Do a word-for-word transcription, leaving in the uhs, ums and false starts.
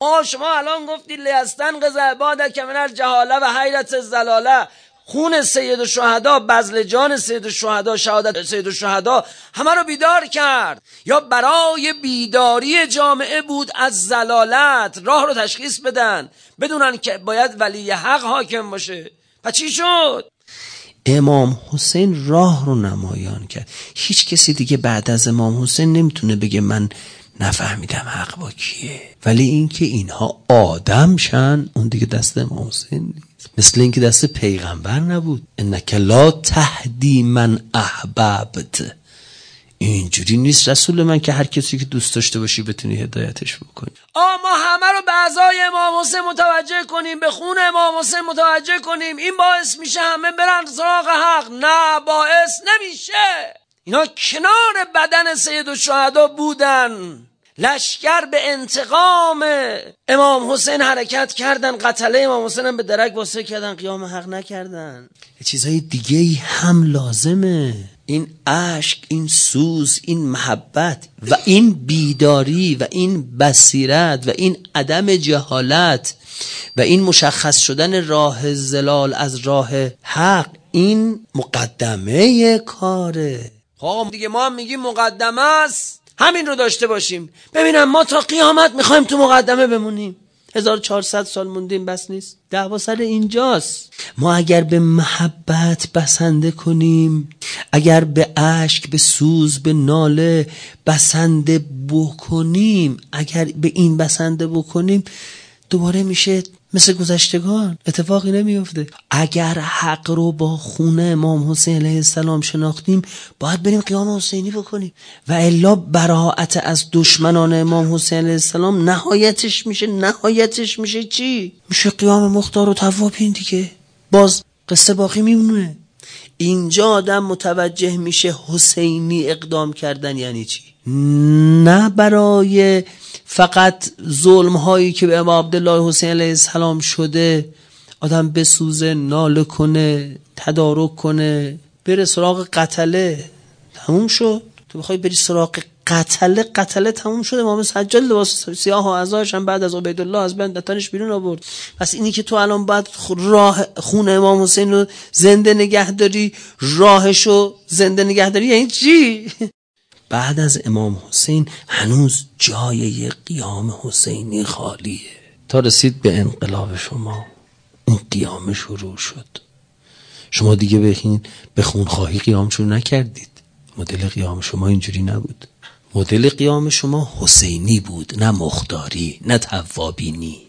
آه شما الان گفتی لیستنقذ عبادک من الجهاله و حیرت الضلاله، خون سید الشهدا، بذل جان سید الشهدا، شهادت سید الشهدا همه رو بیدار کرد، یا برای بیداری جامعه بود از ضلالت، راه رو تشخیص بدن، بدونن که باید ولی حق حاکم باشه. پس چی شد؟ امام حسین راه رو نمایان کرد. هیچ کسی دیگه بعد از امام حسین نمیتونه بگه من نفهمیدم حق با کیه. ولی اینکه اینها آدم شن اون دیگه دست امام حسین نیست. مثل اینکه دست پیغمبر نبود، انک لا تهدی من احببت. اینجوری نیست رسول من که هر کسی که دوست داشته باشی بتونی هدایتش بکنی. آه ما همه رو به اعضای امام حسین متوجه کنیم، به خون امام حسین متوجه کنیم، این باعث میشه همه برن سراغ حق؟ نه، باعث نمیشه. اینا کنار بدن سید الشهدا بودن، لشکر به انتقام امام حسین حرکت کردن، قتله امام حسین هم به درک واسه کردن، قیام حق نکردن. یه چیزای دیگه ای هم لازمه. این عشق، این سوز، این محبت و این بیداری و این بصیرت و این عدم جهالت و این مشخص شدن راه زلال از راه حق، این مقدمه کاره. خب دیگه ما هم میگیم مقدمه است، همین رو داشته باشیم. ببینم ما تا قیامت میخوایم تو مقدمه بمونیم، هزار و چهارصد سال موندیم بس نیست. دعوا سر اینجاست. ما اگر به محبت بسنده کنیم، اگر به اشک، به سوز، به ناله بسنده بکنیم، اگر به این بسنده بکنیم، دوباره میشه مثل گذشتگان، اتفاقی نمیفته. اگر حق رو با خون امام حسین علیه السلام شناختیم، باید بریم قیام حسینی بکنیم، و الا براءت از دشمنان امام حسین علیه السلام نهایتش میشه نهایتش میشه چی؟ میشه قیام مختار و توابین دیگه. باز قصه باقی میمونه. اینجا آدم متوجه میشه حسینی اقدام کردن یعنی چی. نه برای فقط ظلم هایی که به امام عبدالله حسین علیه السلام شده آدم بسوزه، ناله کنه، تدارک کنه، بره سراغ قتله، تموم شد. تو بخوای بری سراغ قتله، قتله تموم شد. امام سجاد لباس سیاه و عزاش هم بعد از عبیدالله از بندتانش بیرون آورد. پس اینی که تو الان باید راه خون امام حسین رو زنده نگه داری، راهشو زنده نگه داری، یعنی چی؟ بعد از امام حسین هنوز جای قیام حسینی خالیه. تا رسید به انقلاب شما، اون قیام شروع شد. شما دیگه بخین به خونخواهی قیام شروع نکردید. مدل قیام شما اینجوری نبود. مدل قیام شما حسینی بود، نه مختاری، نه توابینی.